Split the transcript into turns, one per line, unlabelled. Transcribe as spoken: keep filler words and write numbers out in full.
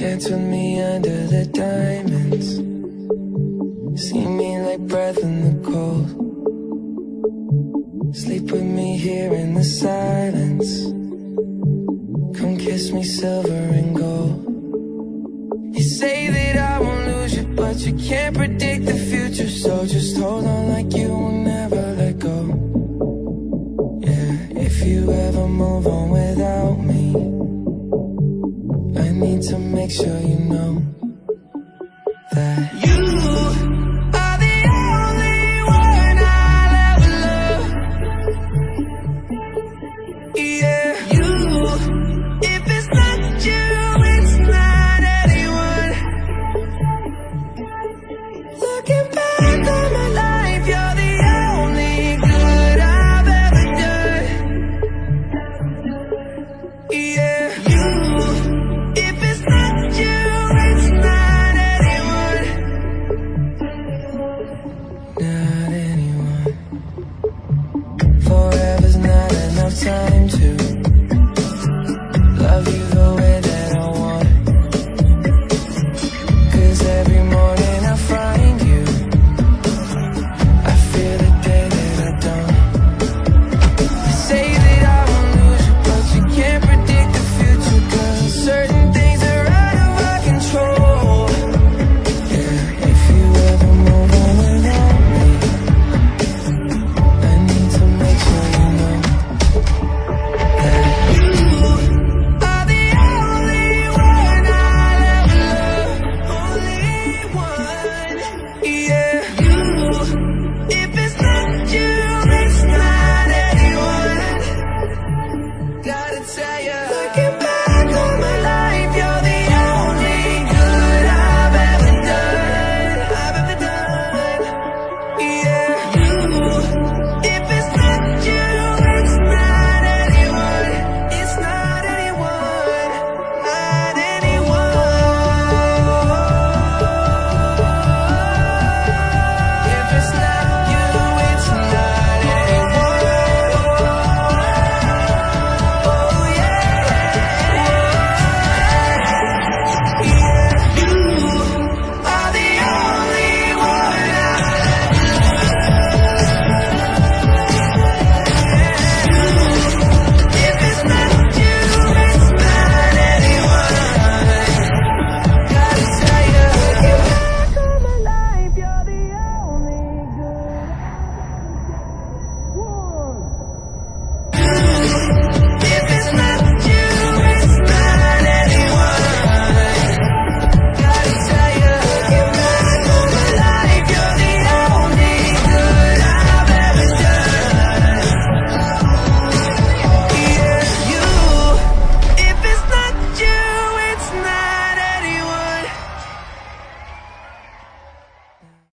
Dance with me under the diamonds. See me like breath in the cold. Sleep with me here in the silence. Come kiss me silver and gold. You say that I won't lose you, but you can't predict the future. So just hold on like you will never let go. Yeah, if you ever move on without me, I need to make sure you know that you are the only one I'll ever love. Yeah, you, if it's not you, it's not anyone. Looking back on my life, you're the only good I've ever done. Yeah, you, if it's not you, it's not anyone. Not anyone. Forever's not enough time to love you the way that I want. 'Cause every morning I find you, I fear the day that I don't. You say that I won't lose you, but you can't predict the future. 'Cause certain things are out of our control. Yeah, if you ever move on without me, I need to make sure you know that you are the only one I'll ever love. Only one. Yeah, you, if it's not you, it's not anyone. Gotta tell you